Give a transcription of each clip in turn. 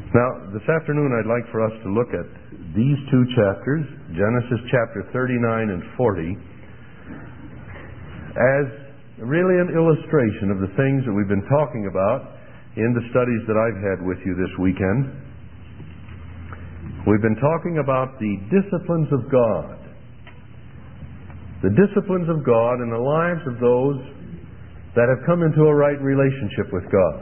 Now, this afternoon I'd like for us to look at these two chapters, Genesis chapter 39 and 40, as really an illustration of the things that we've been talking about in the studies that I've had with you this weekend. We've been talking about the disciplines of God. The disciplines of God in the lives of those that have come into a right relationship with God.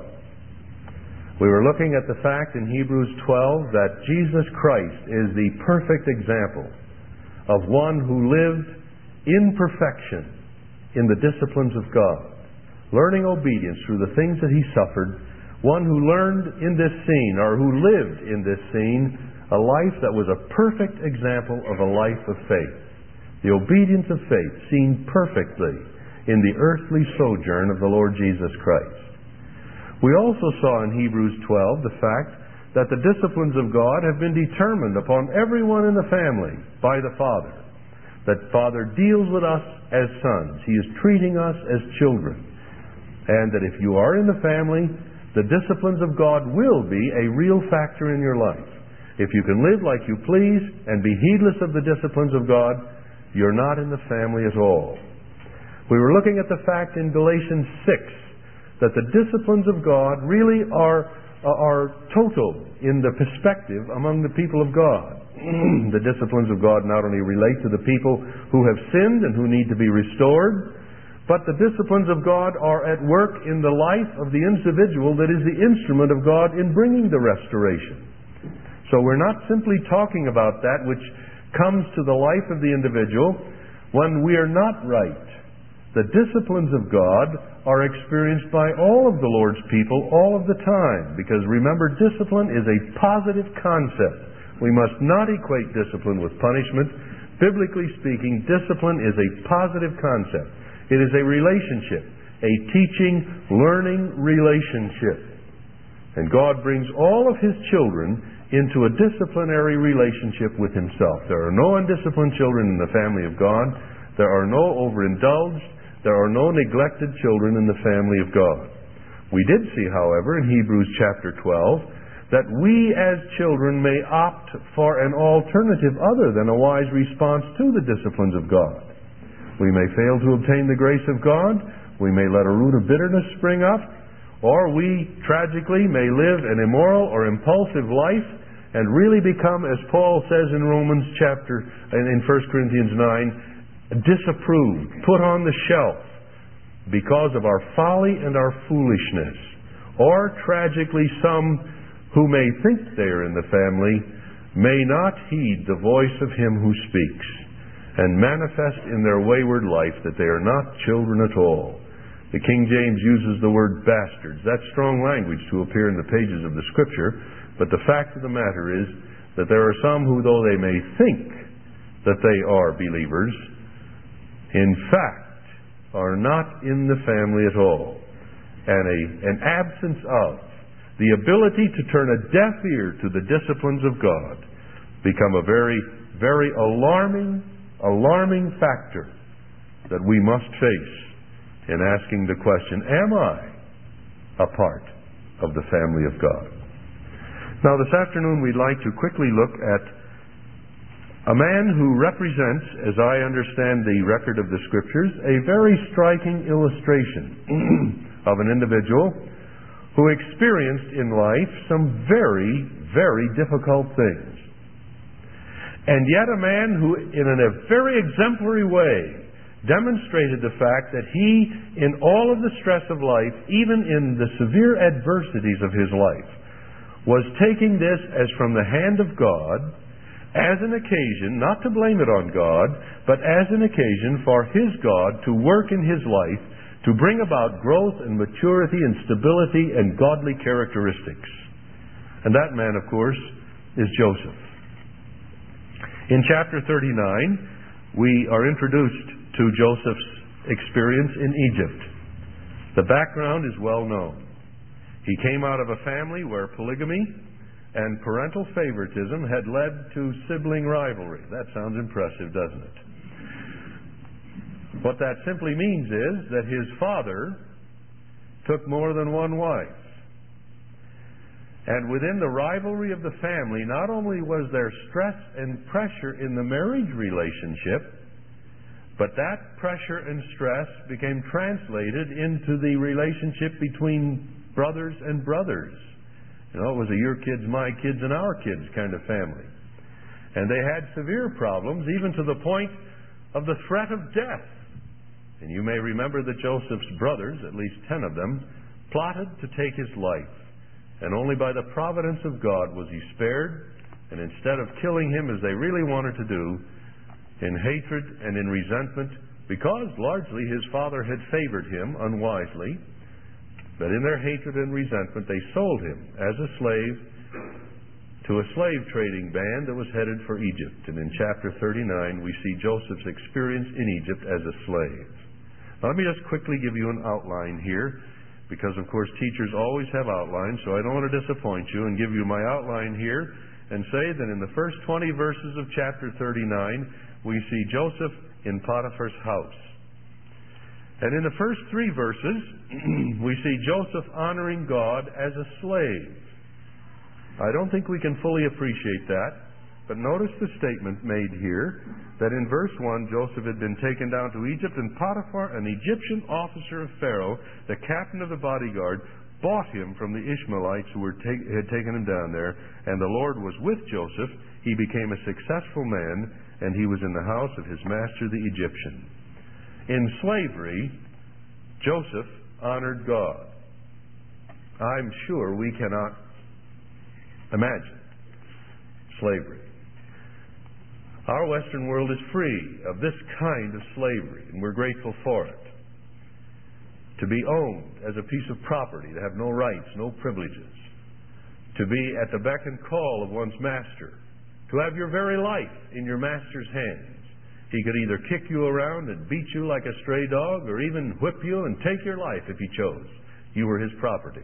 We were looking at the fact in Hebrews 12 that Jesus Christ is the perfect example of one who lived in perfection in the disciplines of God, learning obedience through the things that He suffered, one who learned in this scene, or who lived in this scene, a life that was a perfect example of a life of faith. The obedience of faith seen perfectly in the earthly sojourn of the Lord Jesus Christ. We also saw in Hebrews 12 the fact that the disciplines of God have been determined upon everyone in the family by the Father. That Father deals with us as sons. He is treating us as children. And that if you are in the family, the disciplines of God will be a real factor in your life. If you can live like you please and be heedless of the disciplines of God, you're not in the family at all. We were looking at the fact in Galatians 6 that the disciplines of God really are total in the perspective among the people of God. The disciplines of God not only relate to the people who have sinned and who need to be restored, but the disciplines of God are at work in the life of the individual that is the instrument of God in bringing the restoration. So we're not simply talking about that which comes to the life of the individual when we are not right. The disciplines of God are experienced by all of the Lord's people all of the time, because remember, discipline is a positive concept. We must not equate discipline with punishment. Biblically speaking, discipline is a positive concept. It is a relationship, a teaching, learning relationship. And God brings all of His children into a disciplinary relationship with Himself. There are no undisciplined children in the family of God. There are no overindulged. There are no neglected children in the family of God. We did see, however, in Hebrews chapter 12, that we as children may opt for an alternative other than a wise response to the disciplines of God. We may fail to obtain the grace of God. We may let a root of bitterness spring up. Or we, tragically, may live an immoral or impulsive life and really become, as Paul says in Romans chapter, and in 1 Corinthians 9, disapproved, put on the shelf because of our folly and our foolishness. Or, tragically, some who may think they are in the family may not heed the voice of Him who speaks and manifest in their wayward life that they are not children at all. The King James uses the word bastards. That's strong language to appear in the pages of the Scripture, but the fact of the matter is that there are some who, though they may think that they are believers, in fact are not in the family at all. And an absence of the ability to turn a deaf ear to the disciplines of God become a very, very alarming factor that we must face in asking the question, am I a part of the family of God? Now, this afternoon we'd like to quickly look at a man who represents, as I understand the record of the Scriptures, a very striking illustration of an individual who experienced in life some very, very difficult things. And yet a man who, in a very exemplary way, demonstrated the fact that he, in all of the stress of life, even in the severe adversities of his life, was taking this as from the hand of God, as an occasion, not to blame it on God, but as an occasion for His God to work in his life, to bring about growth and maturity and stability and godly characteristics. And that man, of course, is Joseph. In chapter 39, we are introduced to Joseph's experience in Egypt. The background is well known. He came out of a family where polygamy and parental favoritism had led to sibling rivalry. That sounds impressive, doesn't it? What that simply means is that his father took more than one wife. And within the rivalry of the family, not only was there stress and pressure in the marriage relationship, but that pressure and stress became translated into the relationship between brothers and brothers. You know, it was a your kids, my kids, and our kids kind of family. And they had severe problems, even to the point of the threat of death. And you may remember that Joseph's brothers, at least 10 of them, plotted to take his life. And only by the providence of God was he spared. And instead of killing him as they really wanted to do, in hatred and in resentment, because largely his father had favored him unwisely, but in their hatred and resentment they sold him as a slave to a slave trading band that was headed for Egypt. And in chapter 39 we see Joseph's experience in Egypt as a slave. Now let me just quickly give you an outline here, because of course teachers always have outlines, so I don't want to disappoint you and give you my outline here and say that in the first 20 verses of chapter 39 we see Joseph in Potiphar's house. And in the first 3 verses, we see Joseph honoring God as a slave. I don't think we can fully appreciate that, but notice the statement made here that in verse 1, Joseph had been taken down to Egypt, and Potiphar, an Egyptian officer of Pharaoh, the captain of the bodyguard, bought him from the Ishmaelites who had taken him down there, and the Lord was with Joseph. He became a successful man, and he was in the house of his master the Egyptian. In slavery, Joseph honored God. I'm sure we cannot imagine slavery. Our Western world is free of this kind of slavery, and we're grateful for it. To be owned as a piece of property, to have no rights, no privileges, to be at the beck and call of one's master, to have your very life in your master's hands. He could either kick you around and beat you like a stray dog, or even whip you and take your life if he chose. You were his property.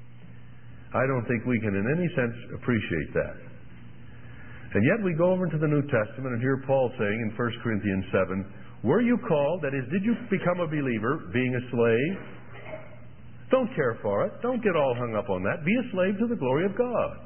I don't think we can in any sense appreciate that. And yet we go over into the New Testament and hear Paul saying in 1 Corinthians 7, were you called, that is, did you become a believer being a slave? Don't care for it. Don't get all hung up on that. Be a slave to the glory of God.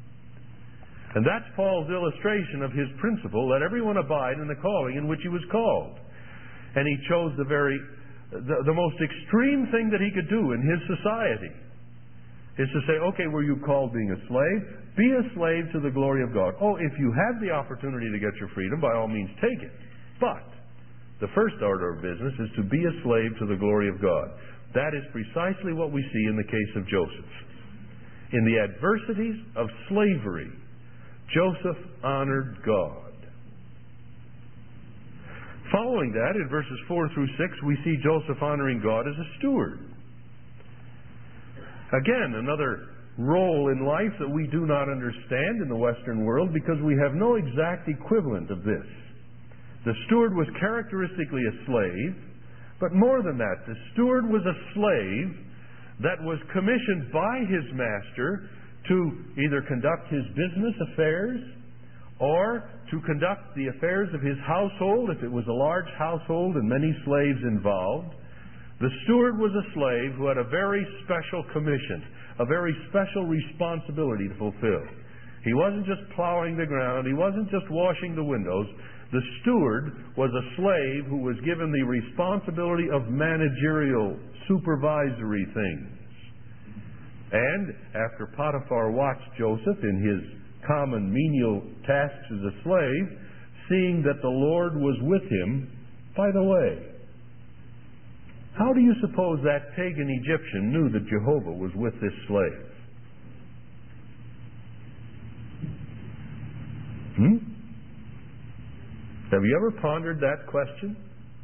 And that's Paul's illustration of his principle, let everyone abide in the calling in which he was called. And he chose the most extreme thing that he could do in his society is to say, okay, were you called being a slave? Be a slave to the glory of God. Oh, if you have the opportunity to get your freedom, by all means take it. But the first order of business is to be a slave to the glory of God. That is precisely what we see in the case of Joseph. In the adversities of slavery, Joseph honored God. Following that, in verses 4 through 6, we see Joseph honoring God as a steward. Again, another role in life that we do not understand in the Western world, because we have no exact equivalent of this. The steward was characteristically a slave, but more than that, the steward was a slave that was commissioned by his master to either conduct his business affairs or to conduct the affairs of his household, if it was a large household and many slaves involved. The steward was a slave who had a very special commission, a very special responsibility to fulfill. He wasn't just plowing the ground. He wasn't just washing the windows. The steward was a slave who was given the responsibility of managerial, supervisory things. And after Potiphar watched Joseph in his common menial tasks as a slave, seeing that the Lord was with him, by the way, how do you suppose that pagan Egyptian knew that Jehovah was with this slave? Have you ever pondered that question?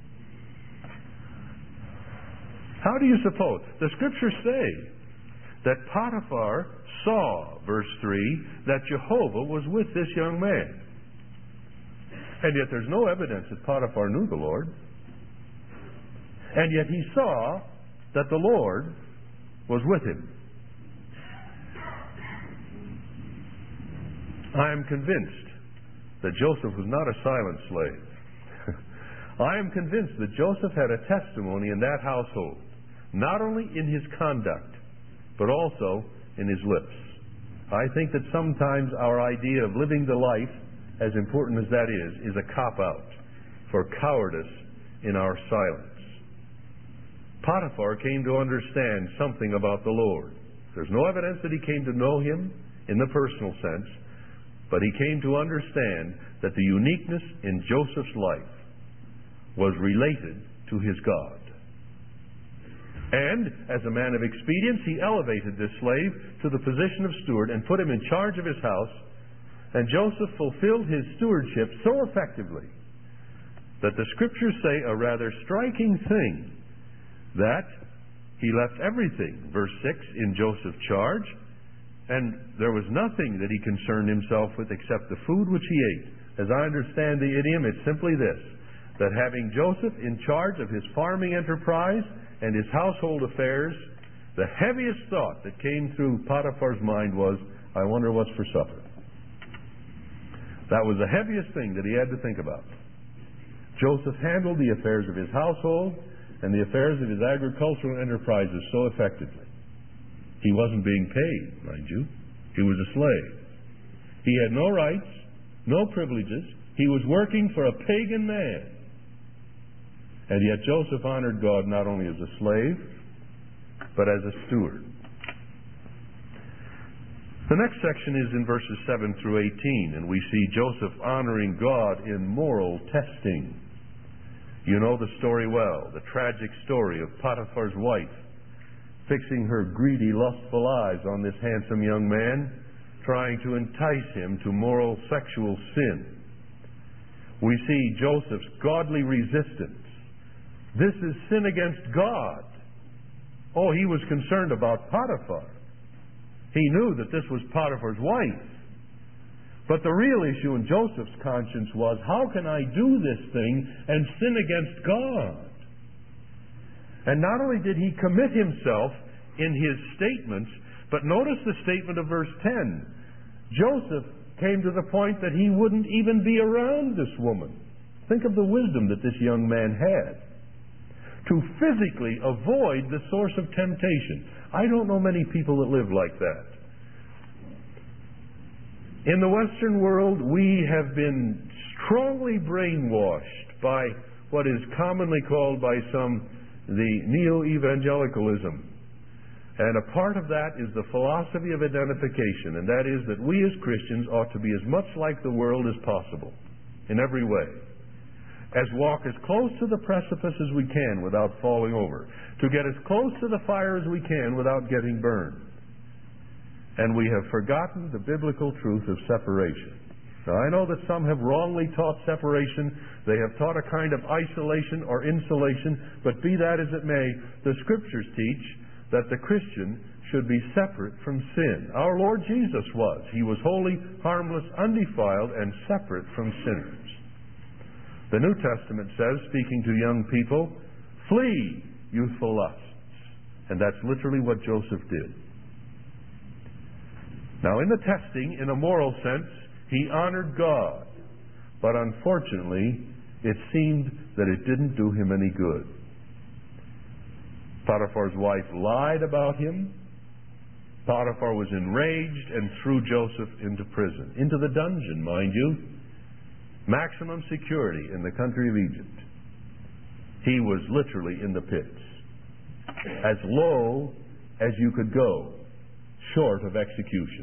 How do you suppose? The Scriptures say that Potiphar saw, verse 3, that Jehovah was with this young man. And yet there's no evidence that Potiphar knew the Lord. And yet he saw that the Lord was with him. I am convinced that Joseph was not a silent slave. I am convinced that Joseph had a testimony in that household, not only in his conduct, but also in his lips. I think that sometimes our idea of living the life, as important as that is a cop-out for cowardice in our silence. Potiphar came to understand something about the Lord. There's no evidence that he came to know him in the personal sense, but he came to understand that the uniqueness in Joseph's life was related to his God. And, as a man of expedience, he elevated this slave to the position of steward and put him in charge of his house. And Joseph fulfilled his stewardship so effectively that the Scriptures say a rather striking thing, that he left everything, verse 6, in Joseph's charge, and there was nothing that he concerned himself with except the food which he ate. As I understand the idiom, it's simply this, that having Joseph in charge of his farming enterprise and his household affairs, the heaviest thought that came through Potiphar's mind was, I wonder what's for supper. That was the heaviest thing that he had to think about. Joseph handled the affairs of his household and the affairs of his agricultural enterprises so effectively. He wasn't being paid, mind you. He was a slave. He had no rights, no privileges. He was working for a pagan man. And yet Joseph honored God not only as a slave, but as a steward. The next section is in verses 7 through 18, and we see Joseph honoring God in moral testing. You know the story well, the tragic story of Potiphar's wife fixing her greedy, lustful eyes on this handsome young man, trying to entice him to moral sexual sin. We see Joseph's godly resistance. This is sin against God. Oh, he was concerned about Potiphar. He knew that this was Potiphar's wife. But the real issue in Joseph's conscience was, how can I do this thing and sin against God? And not only did he commit himself in his statements, but notice the statement of verse 10. Joseph came to the point that he wouldn't even be around this woman. Think of the wisdom that this young man had to physically avoid the source of temptation. I don't know many people that live like that. In the Western world, we have been strongly brainwashed by what is commonly called by some the neo-evangelicalism. And a part of that is the philosophy of identification, and that is that we as Christians ought to be as much like the world as possible, in every way. As walk as close to the precipice as we can without falling over, to get as close to the fire as we can without getting burned. And we have forgotten the biblical truth of separation. Now, I know that some have wrongly taught separation. They have taught a kind of isolation or insulation, but be that as it may, the Scriptures teach that the Christian should be separate from sin. Our Lord Jesus was. He was holy, harmless, undefiled, and separate from sinners. The New Testament says, speaking to young people, flee youthful lusts. And that's literally what Joseph did. Now, in the testing, in a moral sense, he honored God. But unfortunately, it seemed that it didn't do him any good. Potiphar's wife lied about him. Potiphar was enraged and threw Joseph into prison, into the dungeon, mind you. Maximum security in the country of Egypt. He was literally in the pits. As low as you could go, short of execution.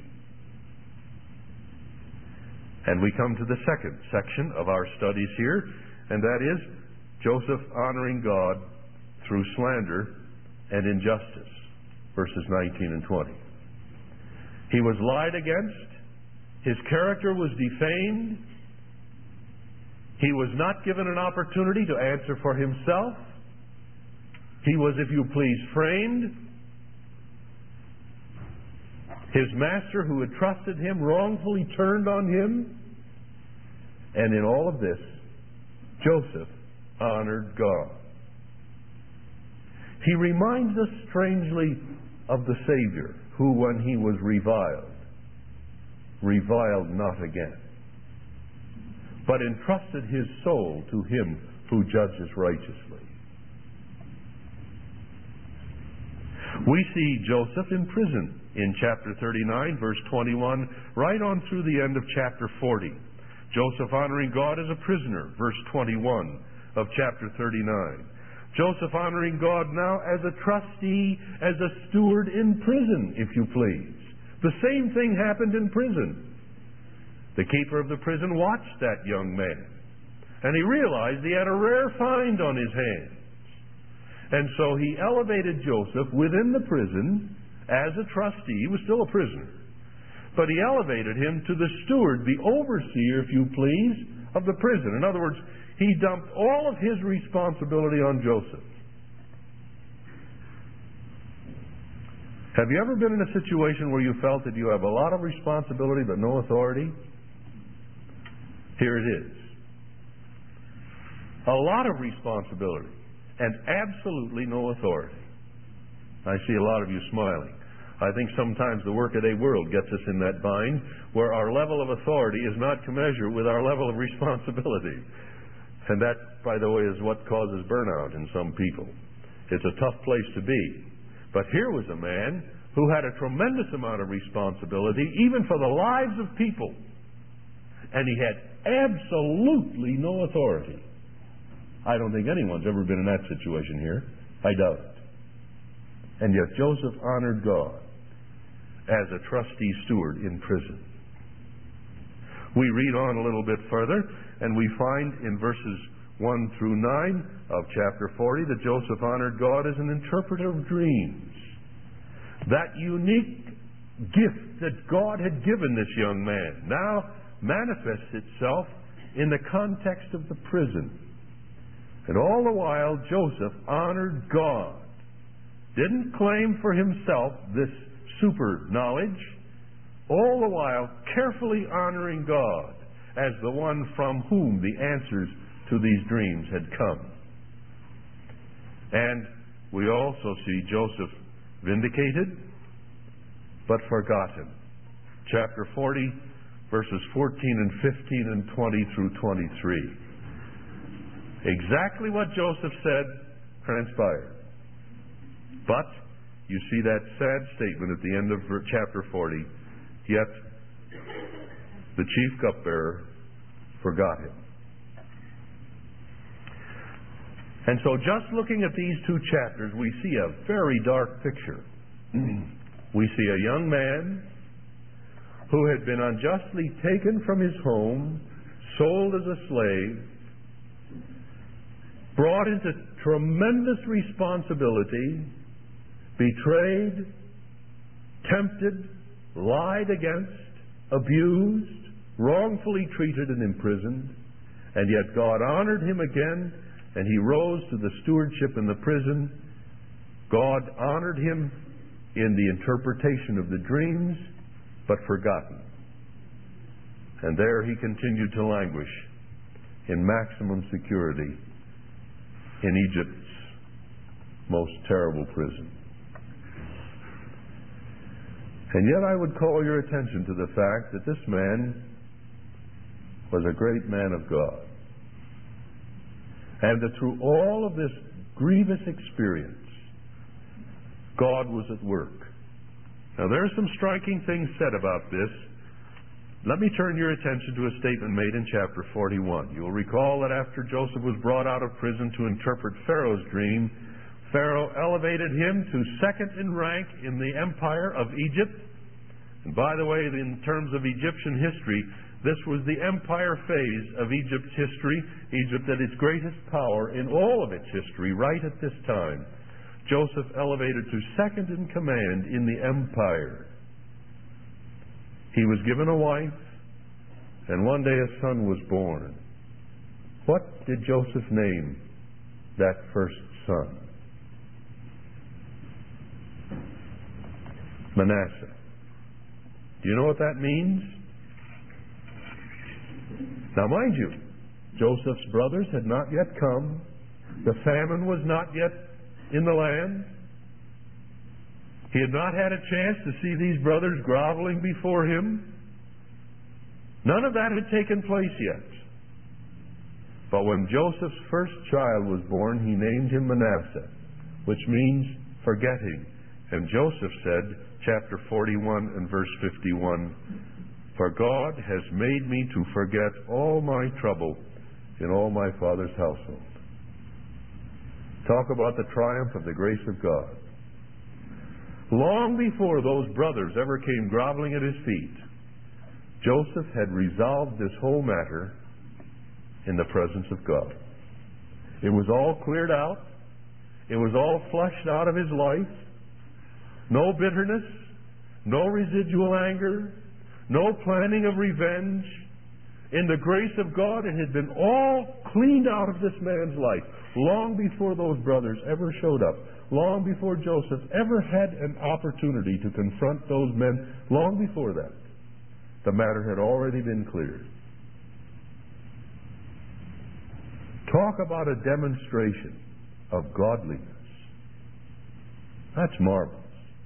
And we come to the second section of our studies here, and that is Joseph honoring God through slander and injustice, verses 19 and 20. He was lied against. His character was defamed. He was not given an opportunity to answer for himself. He was, if you please, framed. His master, who had trusted him, wrongfully turned on him. And in all of this, Joseph honored God. He reminds us strangely of the Savior, who, when he was reviled not again, but entrusted his soul to him who judges righteously. We see Joseph in prison in chapter 39, verse 21, right on through the end of chapter 40. Joseph honoring God as a prisoner, verse 21 of chapter 39. Joseph honoring God now as a trustee, as a steward in prison, if you please. The same thing happened in prison. The keeper of the prison watched that young man, and he realized he had a rare find on his hands. And so he elevated Joseph within the prison as a trustee. He was still a prisoner. But he elevated him to the steward, the overseer, if you please, of the prison. In other words, he dumped all of his responsibility on Joseph. Have you ever been in a situation where you felt that you have a lot of responsibility but no authority? Here it is. A lot of responsibility and absolutely no authority. I see a lot of you smiling. I think sometimes the workaday world gets us in that bind where our level of authority is not commensurate with our level of responsibility. And that, by the way, is what causes burnout in some people. It's a tough place to be. But here was a man who had a tremendous amount of responsibility, even for the lives of people. And he had absolutely no authority. I don't think anyone's ever been in that situation here. I doubt it. And yet Joseph honored God as a trustee steward in prison. We read on a little bit further, and we find in verses 1 through 9 of chapter 40 that Joseph honored God as an interpreter of dreams. That unique gift that God had given this young man now manifests itself in the context of the prison. And all the while, Joseph honored God. Didn't claim for himself this super knowledge, all the while carefully honoring God as the one from whom the answers to these dreams had come. And we also see Joseph vindicated but forgotten. Chapter 40, verses 14 and 15 and 20 through 23. Exactly what Joseph said transpired. But you see that sad statement at the end of chapter 40. Yet the chief cupbearer forgot him. And so just looking at these two chapters, we see a very dark picture. We see a young man who had been unjustly taken from his home, sold as a slave, brought into tremendous responsibility, betrayed, tempted, lied against, abused, wrongfully treated and imprisoned, and yet God honored him again, and he rose to the stewardship in the prison. God honored him in the interpretation of the dreams, but forgotten. And there he continued to languish in maximum security in Egypt's most terrible prison. And yet I would call your attention to the fact that this man was a great man of God. And that through all of this grievous experience, God was at work. Now there are some striking things said about this. Let me turn your attention to a statement made in chapter 41. You'll recall that after Joseph was brought out of prison to interpret Pharaoh's dream, Pharaoh elevated him to second in rank in the empire of Egypt. And by the way, in terms of Egyptian history, this was the empire phase of Egypt's history. Egypt at its greatest power in all of its history right at this time. Joseph elevated to second in command in the empire. He was given a wife, and one day a son was born. What did Joseph name that first son? Manasseh. Do you know what that means? Now mind you, Joseph's brothers had not yet come. The famine was not yet in the land. He had not had a chance to see these brothers groveling before him. None of that had taken place yet. But when Joseph's first child was born, he named him Manasseh, which means forgetting. And Joseph said, chapter 41 and verse 51, "For God has made me to forget all my trouble in all my Father's household." Talk about the triumph of the grace of God. Long before those brothers ever came groveling at his feet, Joseph had resolved this whole matter in the presence of God. It was all cleared out. It was all flushed out of his life. No bitterness, no residual anger, no planning of revenge. In the grace of God, it had been all cleaned out of this man's life long before those brothers ever showed up, long before Joseph ever had an opportunity to confront those men. Long before that, the matter had already been cleared. Talk about a demonstration of godliness. That's marvelous.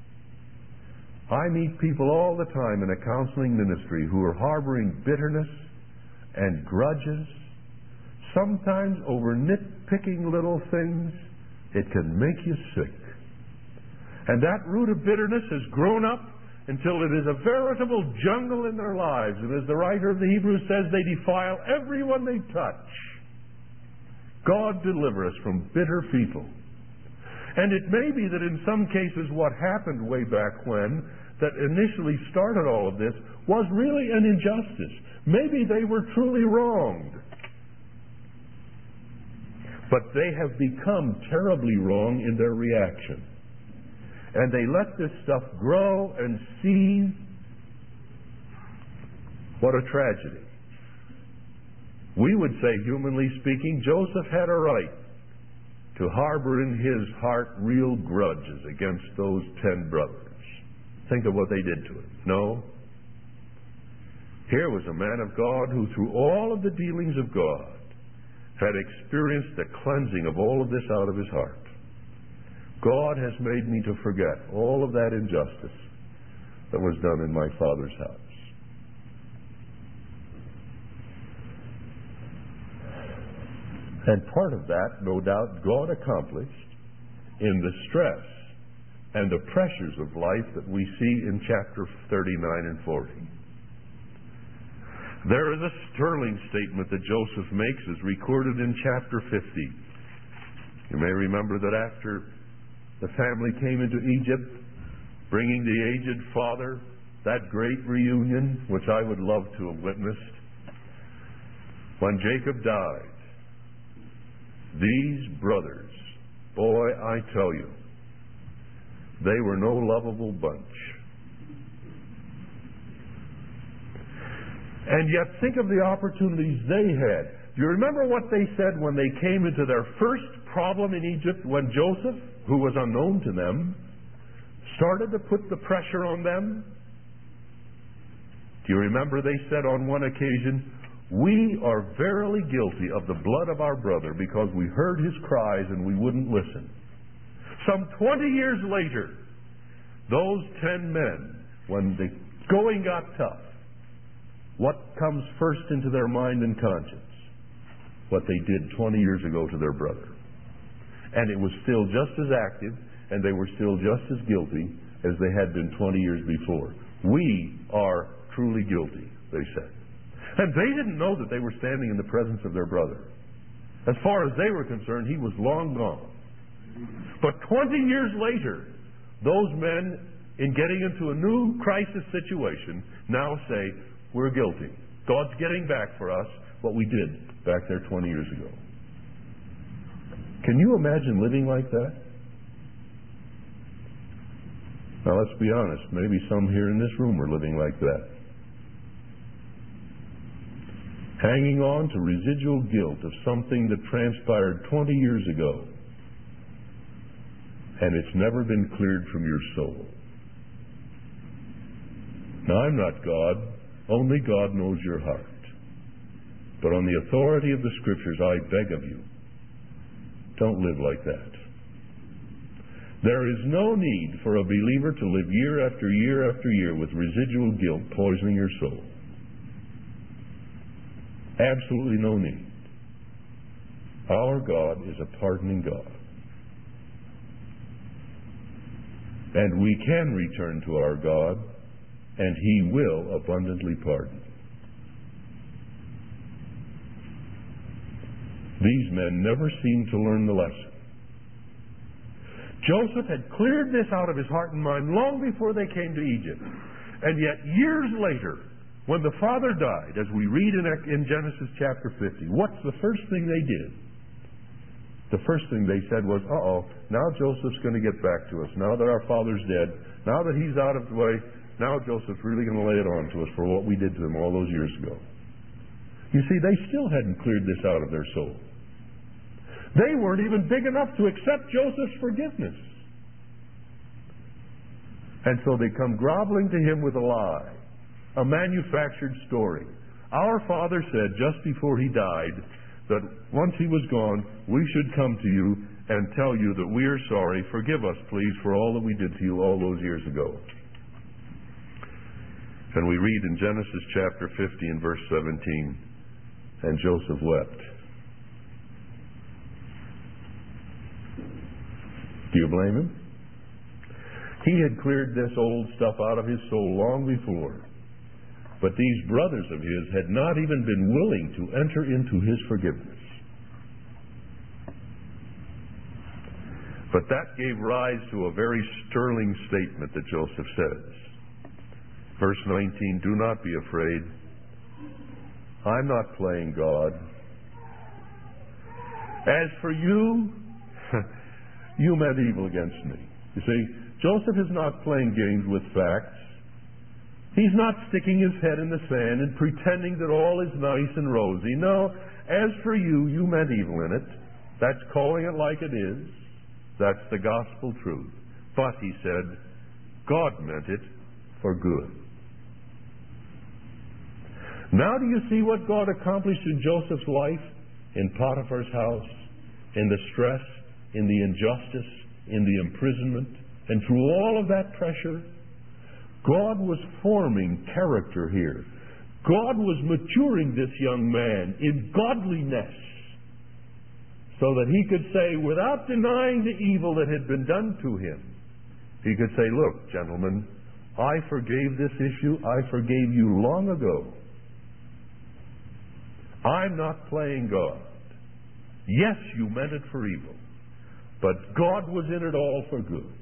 I meet people all the time in a counseling ministry who are harboring bitterness and grudges, sometimes over nitpicking little things. It can make you sick. And that root of bitterness has grown up until it is a veritable jungle in their lives. And as the writer of the Hebrews says, they defile everyone they touch. God deliver us from bitter people. And it may be that in some cases what happened way back when, that initially started all of this, was really an injustice. Maybe they were truly wronged. But they have become terribly wrong in their reaction. And they let this stuff grow and seethe. What a tragedy. We would say, humanly speaking, Joseph had a right to harbor in his heart real grudges against those 10 brothers. Think of what they did to him. No. Here was a man of God who, through all of the dealings of God, had experienced the cleansing of all of this out of his heart. God has made me to forget all of that injustice that was done in my Father's house. And part of that, no doubt, God accomplished in the stress and the pressures of life that we see in chapter 39 and 40. There is a sterling statement that Joseph makes as recorded in chapter 50. You may remember that after the family came into Egypt, bringing the aged father, that great reunion, which I would love to have witnessed, when Jacob died, these brothers, boy, I tell you, they were no lovable bunch. And yet think of the opportunities they had. Do you remember what they said when they came into their first problem in Egypt, when Joseph, who was unknown to them, started to put the pressure on them? Do you remember they said on one occasion, "We are verily guilty of the blood of our brother because we heard his cries and we wouldn't listen." Some 20 years later, those 10 men, when the going got tough, what comes first into their mind and conscience? What they did 20 years ago to their brother. And it was still just as active, and they were still just as guilty as they had been 20 years before. We are truly guilty, they said. And they didn't know that they were standing in the presence of their brother. As far as they were concerned, he was long gone. But 20 years later, those men, in getting into a new crisis situation, now say, we're guilty. God's getting back for us what we did back there 20 years ago. Can you imagine living like that? Now let's be honest, maybe some here in this room are living like that. Hanging on to residual guilt of something that transpired 20 years ago, and it's never been cleared from your soul. Now I'm not God, only God knows your heart. But on the authority of the Scriptures, I beg of you, don't live like that. There is no need for a believer to live year after year after year with residual guilt poisoning your soul. Absolutely no need. Our God is a pardoning God. And we can return to our God, and He will abundantly pardon. These men never seemed to learn the lesson. Joseph had cleared this out of his heart and mind long before they came to Egypt. And yet, years later, when the father died, as we read in Genesis chapter 50, what's the first thing they did? The first thing they said was, now Joseph's going to get back to us. Now that our father's dead, now that he's out of the way, now Joseph's really going to lay it on to us for what we did to him all those years ago. You see, they still hadn't cleared this out of their soul. They weren't even big enough to accept Joseph's forgiveness. And so they come groveling to him with a lie, a manufactured story. Our father said just before he died that once he was gone, we should come to you and tell you that we are sorry. Forgive us, please, for all that we did to you all those years ago. And we read in Genesis chapter 50 and verse 17, and Joseph wept. Do you blame him? He had cleared this old stuff out of his soul long before. But these brothers of his had not even been willing to enter into his forgiveness. But that gave rise to a very sterling statement that Joseph says. Verse 19, do not be afraid. I'm not playing God. As for you, you meant evil against me. You see, Joseph is not playing games with facts. He's not sticking his head in the sand and pretending that all is nice and rosy. No, as for you, you meant evil in it. That's calling it like it is. That's the gospel truth. But, he said, God meant it for good. Now do you see what God accomplished in Joseph's life? In Potiphar's house, in the stress, in the injustice, in the imprisonment, and through all of that pressure, God was forming character here. God was maturing this young man in godliness so that he could say, without denying the evil that had been done to him, he could say, look, gentlemen, I forgave this issue. I forgave you long ago. I'm not playing God. Yes, you meant it for evil, but God was in it all for good.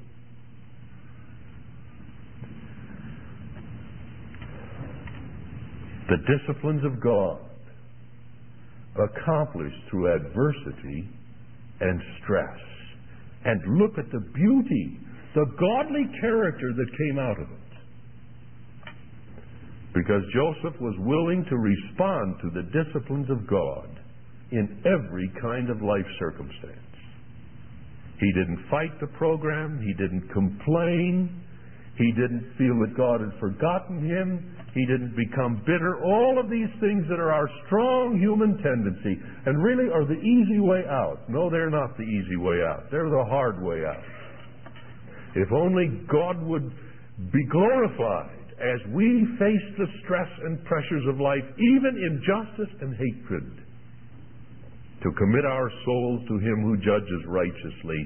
The disciplines of God accomplished through adversity and stress. And look at the beauty, the godly character that came out of it. Because Joseph was willing to respond to the disciplines of God in every kind of life circumstance. He didn't fight the program. He didn't complain. He didn't feel that God had forgotten him. He didn't become bitter. All of these things that are our strong human tendency and really are the easy way out. No, they're not the easy way out. They're the hard way out. If only God would be glorified as we face the stress and pressures of life, even injustice and hatred, to commit our souls to Him who judges righteously,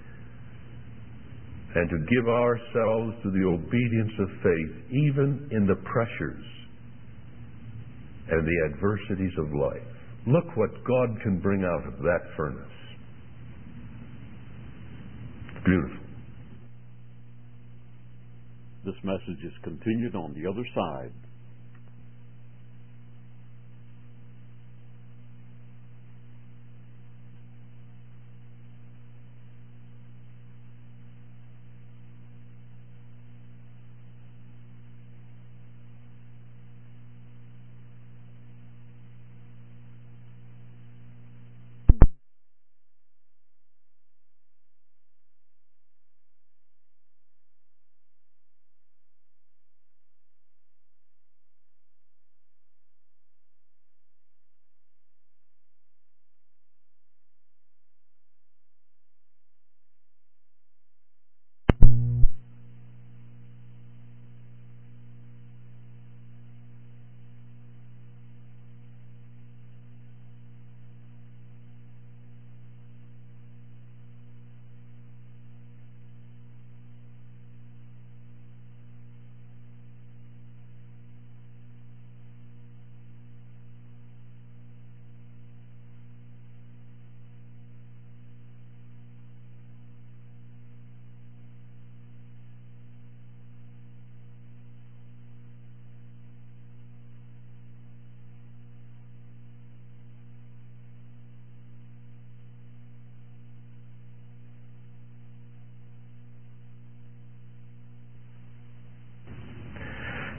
and to give ourselves to the obedience of faith, even in the pressures and the adversities of life. Look what God can bring out of that furnace. It's beautiful. This message is continued on the other side.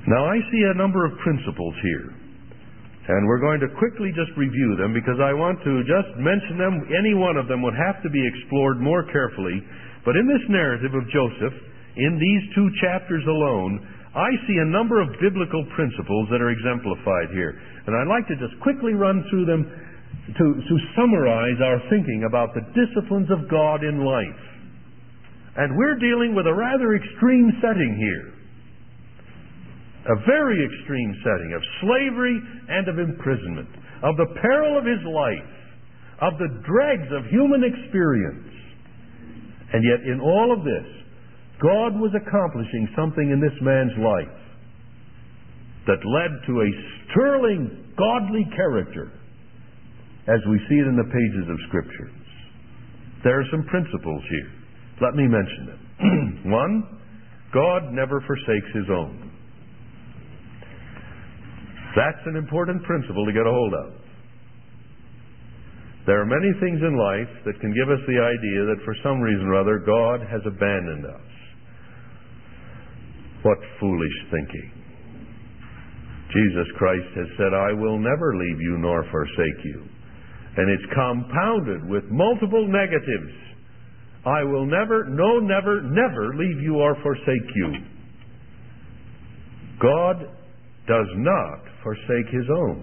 Now, I see a number of principles here, and we're going to quickly just review them because I want to just mention them. Any one of them would have to be explored more carefully. But in this narrative of Joseph, in these 2 chapters alone, I see a number of biblical principles that are exemplified here. And I'd like to just quickly run through them to summarize our thinking about the disciplines of God in life. And we're dealing with a rather extreme setting here. A very extreme setting of slavery and of imprisonment, of the peril of his life, of the dregs of human experience. And yet in all of this, God was accomplishing something in this man's life that led to a sterling, godly character, as we see it in the pages of Scriptures. There are some principles here. Let me mention them. 1, God never forsakes His own. That's an important principle to get a hold of. There are many things in life that can give us the idea that for some reason or other God has abandoned us. What foolish thinking. Jesus Christ has said, I will never leave you nor forsake you. And it's compounded with multiple negatives. I will never, no, never, never leave you or forsake you. God does not forsake His own.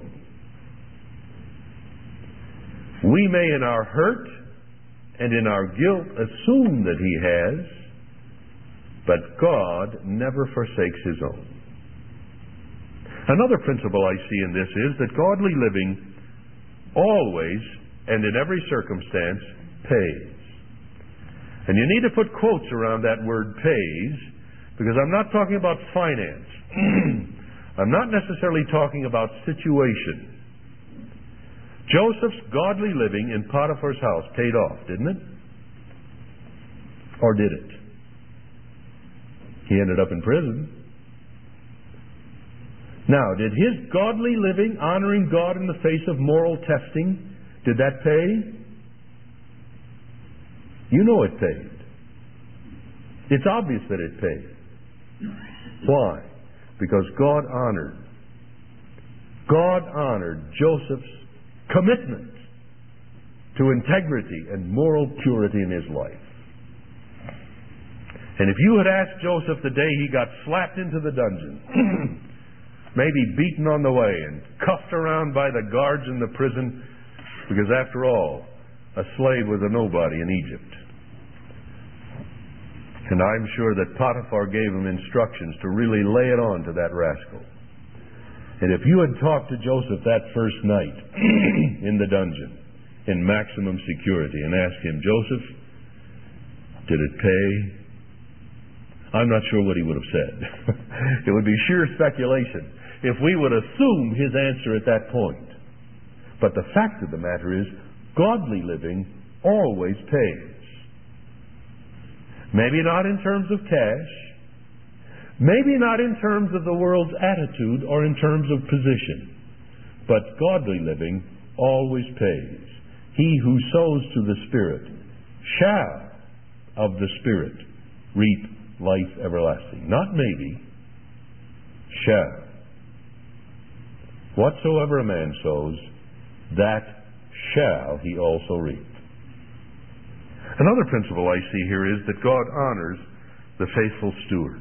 We may in our hurt and in our guilt assume that He has, but God never forsakes His own. Another principle I see in this is that godly living always and in every circumstance pays. And you need to put quotes around that word pays, because I'm not talking about finance. I'm not necessarily talking about situation. Joseph's godly living in Potiphar's house paid off, didn't it? Or did it? He ended up in prison. Now, did his godly living, honoring God in the face of moral testing, did that pay? You know it paid. It's obvious that it paid. Why? Because God honored Joseph's commitment to integrity and moral purity in his life. And if you had asked Joseph the day he got slapped into the dungeon, maybe beaten on the way and cuffed around by the guards in the prison, because after all, a slave was a nobody in Egypt. And I'm sure that Potiphar gave him instructions to really lay it on to that rascal. And if you had talked to Joseph that first night in the dungeon, in maximum security, and asked him, Joseph, did it pay? I'm not sure what he would have said. It would be sheer speculation if we would assume his answer at that point. But the fact of the matter is, godly living always pays. Maybe not in terms of cash, maybe not in terms of the world's attitude or in terms of position, but godly living always pays. He who sows to the Spirit shall of the Spirit reap life everlasting. Not maybe, shall. Whatsoever a man sows, that shall he also reap. Another principle I see here is that God honors the faithful steward.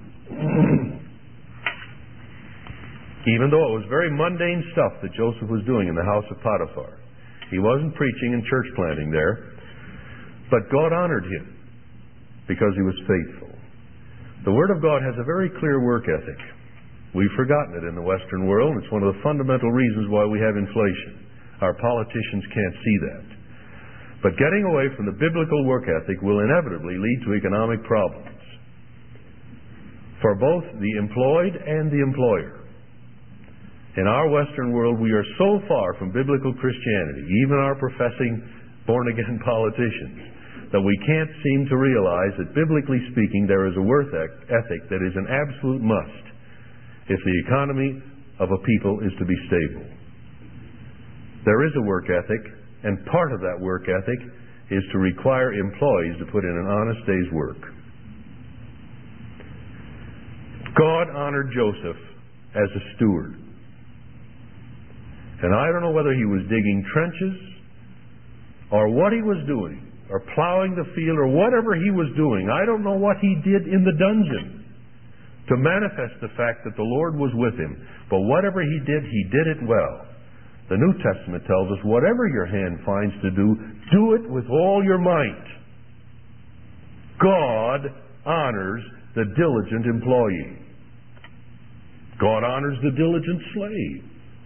Even though it was very mundane stuff that Joseph was doing in the house of Potiphar. He wasn't preaching and church planting there, but God honored him because he was faithful. The Word of God has a very clear work ethic. We've forgotten it in the Western world. It's one of the fundamental reasons why we have inflation. Our politicians can't see that. But getting away from the biblical work ethic will inevitably lead to economic problems for both the employed and the employer. In our Western world, we are so far from biblical Christianity, even our professing born-again politicians, that we can't seem to realize that, biblically speaking, there is a work ethic that is an absolute must if the economy of a people is to be stable. There is a work ethic, and part of that work ethic is to require employees to put in an honest day's work. God honored Joseph as a steward. And I don't know whether he was digging trenches or what he was doing, or plowing the field, or whatever he was doing. I don't know what he did in the dungeon to manifest the fact that the Lord was with him. But whatever he did it well. The New Testament tells us, whatever your hand finds to do it with all your might. God honors the diligent employee. God honors the diligent slave.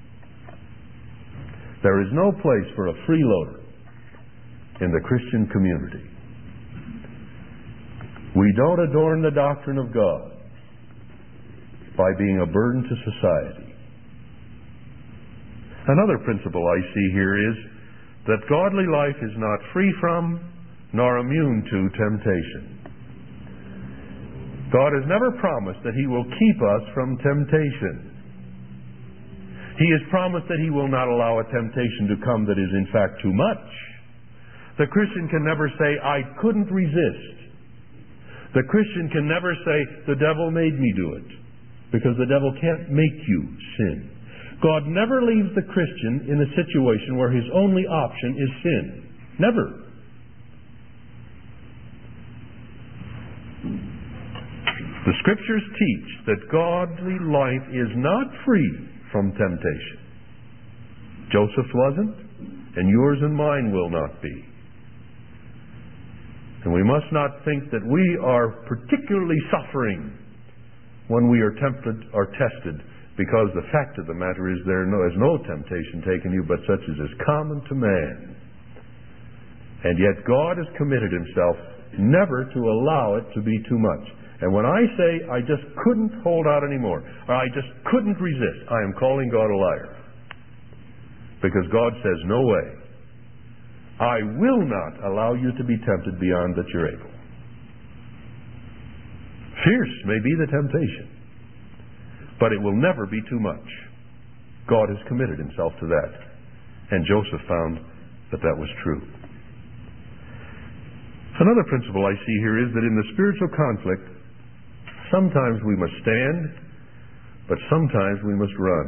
There is no place for a freeloader in the Christian community. We don't adorn the doctrine of God by being a burden to society. Another principle I see here is that godly life is not free from nor immune to temptation. God has never promised that He will keep us from temptation. He has promised that He will not allow a temptation to come that is in fact too much. The Christian can never say, I couldn't resist. The Christian can never say, the devil made me do it, because the devil can't make you sin. God never leaves the Christian in a situation where his only option is sin. Never. The Scriptures teach that godly life is not free from temptation. Joseph's wasn't, and yours and mine will not be. And we must not think that we are particularly suffering when we are tempted or tested, because the fact of the matter is there is no temptation taken you but such as is common to man. And yet God has committed Himself never to allow it to be too much. And when I say I just couldn't hold out anymore, or I just couldn't resist, I am calling God a liar. Because God says, no way. I will not allow you to be tempted beyond that you're able. Fierce may be the temptation, but it will never be too much. God has committed Himself to that. And Joseph found that that was true. Another principle I see here is that in the spiritual conflict, sometimes we must stand, but sometimes we must run.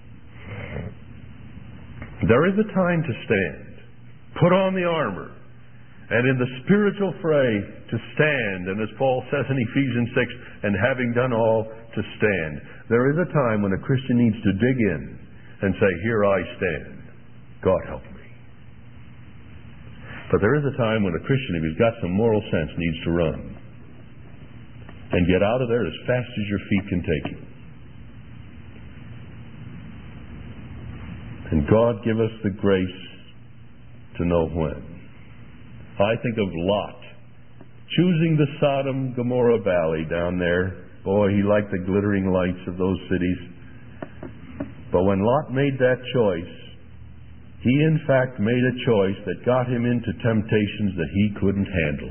There is a time to stand. Put on the armor, and in the spiritual fray to stand, and as Paul says in Ephesians 6, and having done all, to stand. There is a time when a Christian needs to dig in and say, here I stand. God help me. But there is a time when a Christian, if he's got some moral sense, needs to run and get out of there as fast as your feet can take you. And God give us the grace to know when. I think of Lot choosing the Sodom Gomorrah valley down there. Boy, he liked the glittering lights of those cities. But when Lot made that choice, he in fact made a choice that got him into temptations that he couldn't handle.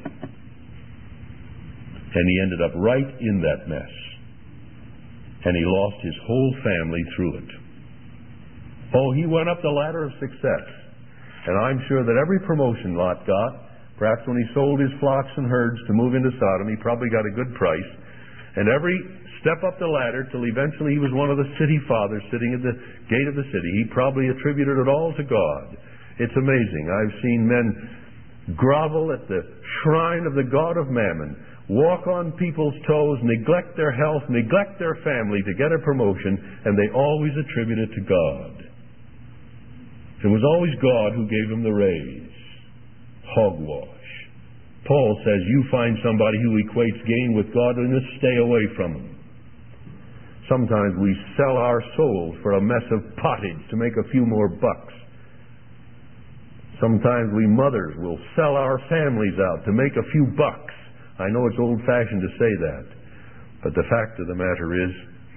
And he ended up right in that mess. And he lost his whole family through it. Oh, he went up the ladder of success. And I'm sure that every promotion Lot got, perhaps when he sold his flocks and herds to move into Sodom, he probably got a good price. And every step up the ladder till eventually he was one of the city fathers sitting at the gate of the city, he probably attributed it all to God. It's amazing. I've seen men grovel at the shrine of the god of Mammon, walk on people's toes, neglect their health, neglect their family to get a promotion, and they always attribute it to God. It was always God who gave him the raise. Hogwash. Paul says, you find somebody who equates gain with godliness, stay away from him. Sometimes we sell our souls for a mess of pottage to make a few more bucks. Sometimes we mothers will sell our families out to make a few bucks. I know it's old-fashioned to say that, but the fact of the matter is,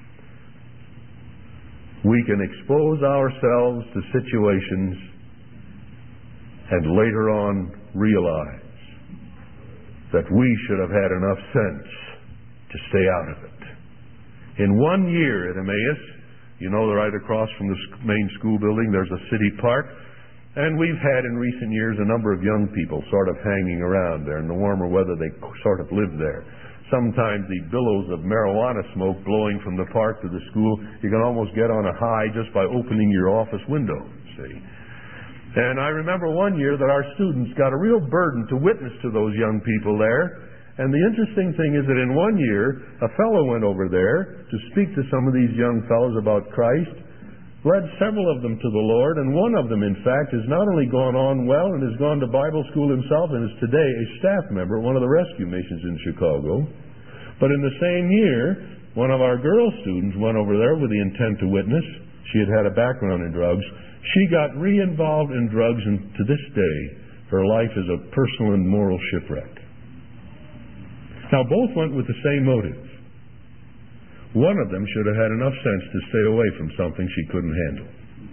we can expose ourselves to situations and later on realize that we should have had enough sense to stay out of it. In 1 year at Emmaus, you know, right across from the main school building, there's a city park, and we've had in recent years a number of young people sort of hanging around there. In the warmer weather, they sort of live there. sometimes the billows of marijuana smoke blowing from the park to the school. You can almost get on a high just by opening your office window, see. And I remember one year that our students got a real burden to witness to those young people there. And the interesting thing is that in one year, a fellow went over there to speak to some of these young fellows about Christ, led several of them to the Lord, and one of them, in fact, has not only gone on well and has gone to Bible school himself and is today a staff member at one of the rescue missions in Chicago. But in the same year, one of our girl students went over there with the intent to witness. She had had a background in drugs. She got re-involved in drugs, and to this day, her life is a personal and moral shipwreck. Now, both went with the same motive. One of them should have had enough sense to stay away from something she couldn't handle.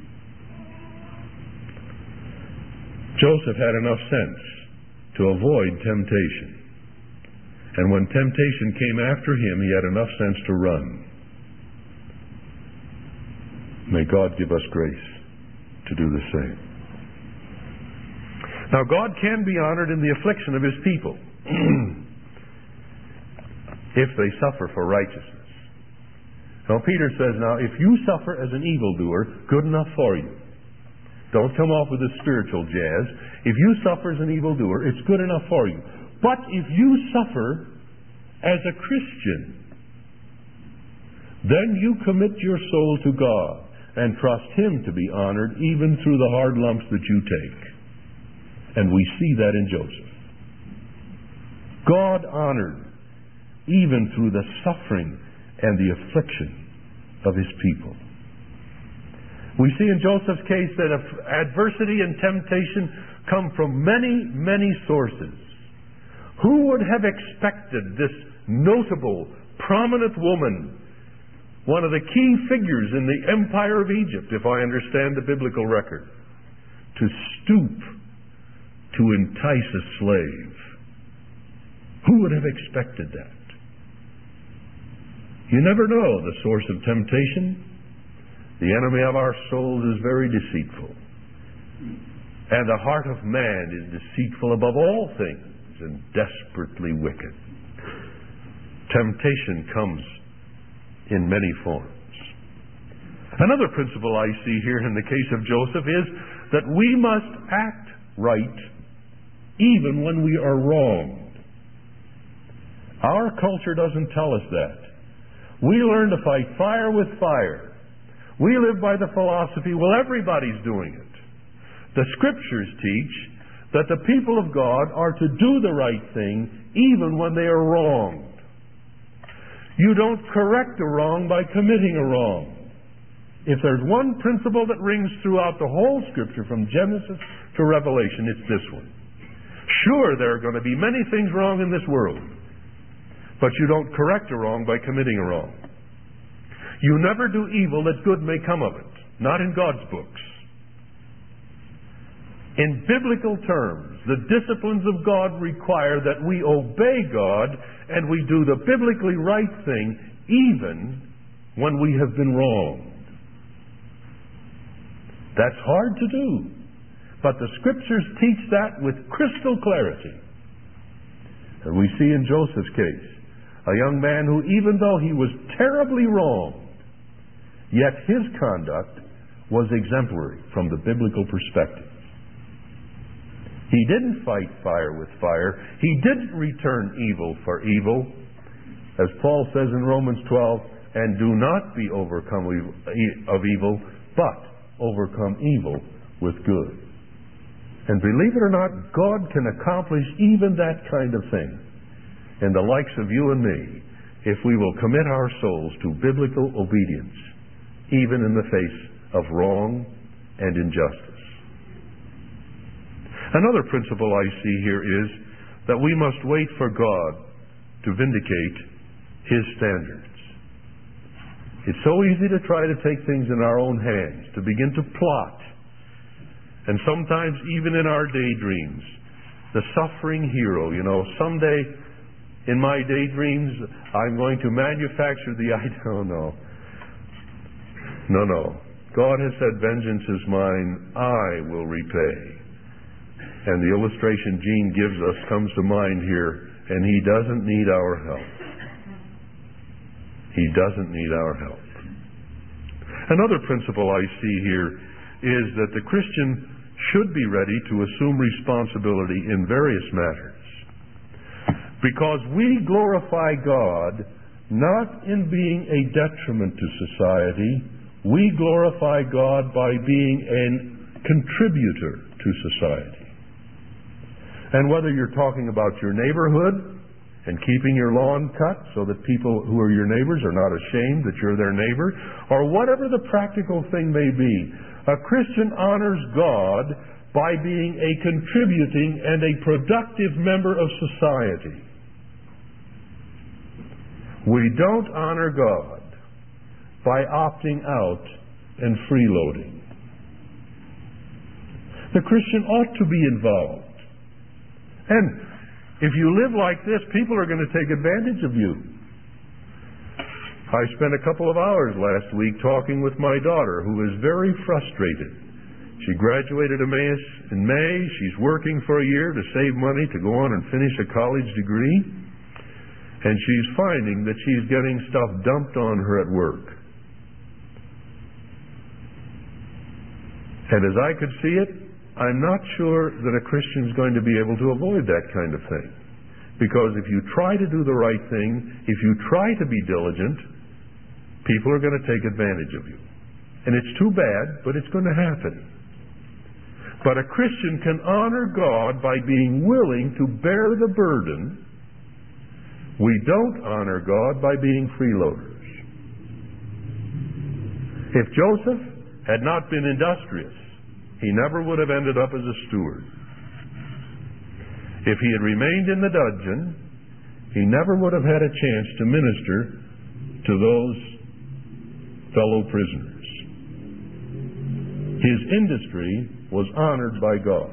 Joseph had enough sense to avoid temptation. And when temptation came after him, he had enough sense to run. May God give us grace to do the same. Now, God can be honored in the affliction of His people if they suffer for righteousness. Now, Peter says, now, if you suffer as an evildoer, good enough for you. Don't come off with this spiritual jazz. If you suffer as an evildoer, it's good enough for you. But if you suffer as a Christian, then you commit your soul to God and trust Him to be honored even through the hard lumps that you take. And we see that in Joseph. God honored even through the suffering and the affliction of His people. We see in Joseph's case that adversity and temptation come from many, many sources. Who would have expected this notable, prominent woman, one of the key figures in the empire of Egypt, if I understand the biblical record, to stoop to entice a slave? Who would have expected that? You never know the source of temptation. The enemy of our souls is very deceitful. And the heart of man is deceitful above all things and desperately wicked. Temptation comes in many forms. Another principle I see here in the case of Joseph is that we must act right even when we are wronged. Our culture doesn't tell us that. We learn to fight fire with fire. We live by the philosophy, well, everybody's doing it. The Scriptures teach that the people of God are to do the right thing even when they are wronged. You don't correct a wrong by committing a wrong. If there's one principle that rings throughout the whole Scripture from Genesis to Revelation, it's this one. Sure, there are going to be many things wrong in this world, but you don't correct a wrong by committing a wrong. You never do evil that good may come of it. Not in God's books. In biblical terms, the disciplines of God require that we obey God and we do the biblically right thing even when we have been wronged. That's hard to do. But the Scriptures teach that with crystal clarity. And we see in Joseph's case, a young man who, even though he was terribly wronged, yet his conduct was exemplary from the biblical perspective. He didn't fight fire with fire. He didn't return evil for evil. As Paul says in Romans 12, and do not be overcome of evil, but overcome evil with good. And believe it or not, God can accomplish even that kind of thing in the likes of you and me if we will commit our souls to biblical obedience, even in the face of wrong and injustice. Another principle I see here is that we must wait for God to vindicate His standards. It's so easy to try to take things in our own hands, to begin to plot. And sometimes even in our daydreams, the suffering hero, someday in my daydreams I'm going to manufacture the idea. Oh, no. God has said, vengeance is mine, I will repay. And the illustration Gene gives us comes to mind here, and He doesn't need our help. He doesn't need our help. Another principle I see here is that the Christian should be ready to assume responsibility in various matters. Because we glorify God not in being a detriment to society, we glorify God by being a contributor to society. And whether you're talking about your neighborhood and keeping your lawn cut so that people who are your neighbors are not ashamed that you're their neighbor, or whatever the practical thing may be, a Christian honors God by being a contributing and a productive member of society. We don't honor God by opting out and freeloading. The Christian ought to be involved. And if you live like this, people are going to take advantage of you. I spent a couple of hours last week talking with my daughter, who is very frustrated. She graduated Emmaus in May. She's working for a year to save money to go on and finish a college degree. And she's finding that she's getting stuff dumped on her at work. And as I could see it, I'm not sure that a Christian's going to be able to avoid that kind of thing. Because if you try to do the right thing, if you try to be diligent, people are going to take advantage of you. And it's too bad, but it's going to happen. But a Christian can honor God by being willing to bear the burden. We don't honor God by being freeloaders. If Joseph had not been industrious, he never would have ended up as a steward. If he had remained in the dungeon, he never would have had a chance to minister to those fellow prisoners. His industry was honored by God.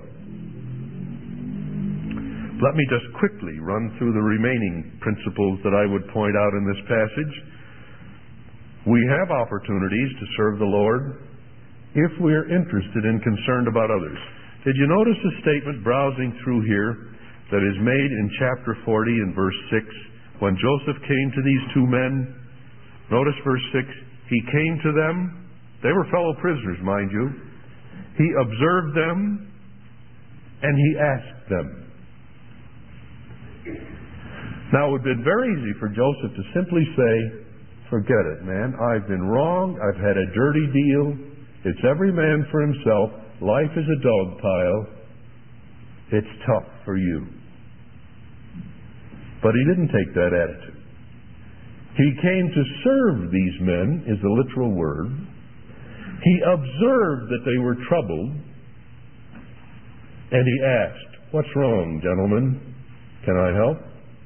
Let me just quickly run through the remaining principles that I would point out in this passage. We have opportunities to serve the Lord if we're interested and concerned about others. Did you notice a statement browsing through here that is made in chapter 40 and verse 6? When Joseph came to these two men, notice verse 6, he came to them. They were fellow prisoners, mind you. He observed them and he asked them. Now, it would have been very easy for Joseph to simply say, forget it, man. I've been wrong. I've had a dirty deal. It's every man for himself. Life is a dog pile. It's tough for you. But he didn't take that attitude. He came to serve these men, is the literal word. He observed that they were troubled, and he asked, what's wrong, gentlemen? Can I help?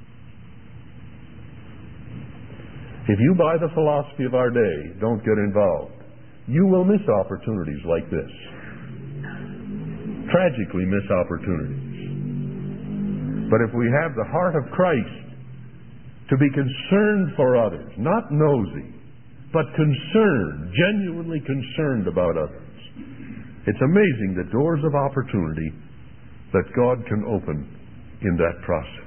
If you buy the philosophy of our day, don't get involved, you will miss opportunities like this. Tragically miss opportunities. But if we have the heart of Christ to be concerned for others, not nosy, but concerned, genuinely concerned about others, it's amazing the doors of opportunity that God can open in that process.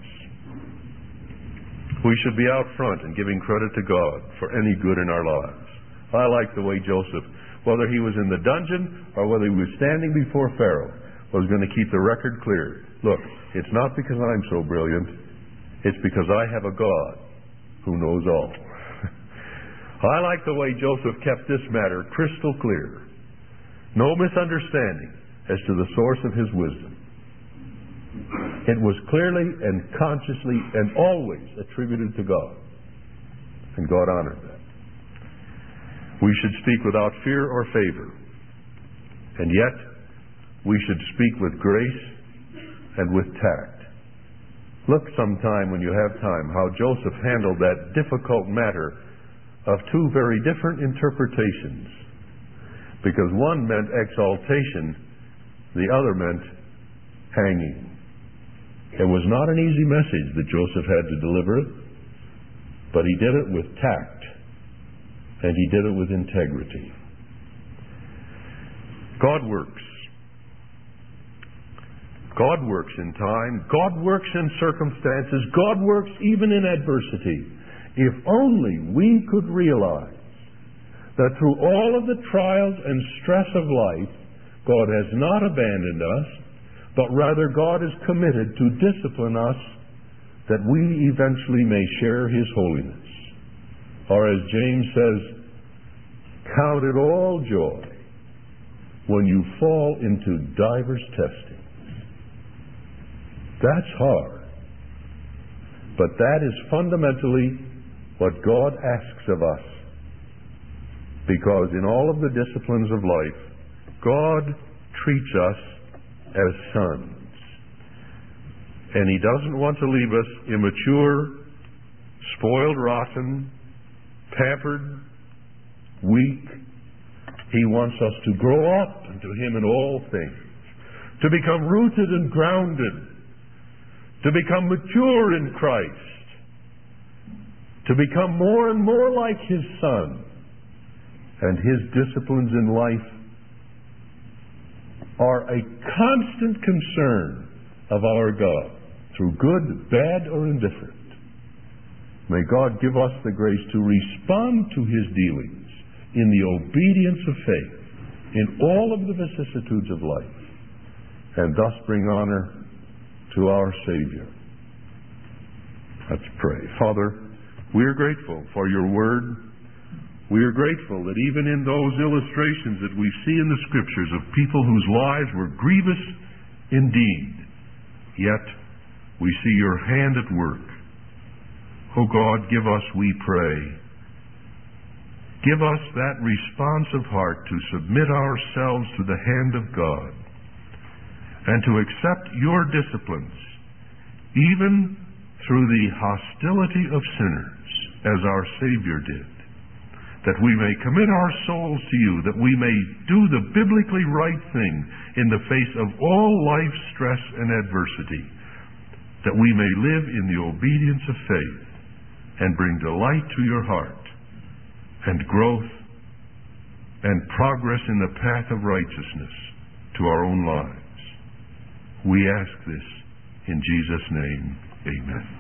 We should be out front and giving credit to God for any good in our lives. I like the way Joseph, whether he was in the dungeon or whether he was standing before Pharaoh, was going to keep the record clear. Look, it's not because I'm so brilliant. It's because I have a God who knows all. I like the way Joseph kept this matter crystal clear. No misunderstanding as to the source of his wisdom. It was clearly and consciously and always attributed to God. And God honored that. We should speak without fear or favor. And yet, we should speak with grace and with tact. Look sometime when you have time how Joseph handled that difficult matter of two very different interpretations. Because one meant exaltation, the other meant hanging. It was not an easy message that Joseph had to deliver, but he did it with tact, and he did it with integrity. God works. God works in time. God works in circumstances. God works even in adversity. If only we could realize that through all of the trials and stress of life, God has not abandoned us, but rather God is committed to discipline us that we eventually may share His holiness. Or as James says, count it all joy when you fall into divers testings. That's hard. But that is fundamentally what God asks of us. Because in all of the disciplines of life, God treats us as sons. And He doesn't want to leave us immature, spoiled, rotten, pampered, weak. He wants us to grow up into Him in all things, to become rooted and grounded, to become mature in Christ, to become more and more like His Son. And His disciplines in life are a constant concern of our God, through good, bad, or indifferent. May God give us the grace to respond to His dealings in the obedience of faith in all of the vicissitudes of life, and thus bring honor to our Savior. Let's pray. Father, we are grateful for Your Word. We are grateful that even in those illustrations that we see in the Scriptures of people whose lives were grievous indeed, yet we see Your hand at work. Oh God, give us, we pray, give us that responsive heart to submit ourselves to the hand of God and to accept Your disciplines, even through the hostility of sinners, as our Savior did. That we may commit our souls to You, that we may do the biblically right thing in the face of all life's stress and adversity, that we may live in the obedience of faith and bring delight to Your heart and growth and progress in the path of righteousness to our own lives. We ask this in Jesus' name. Amen.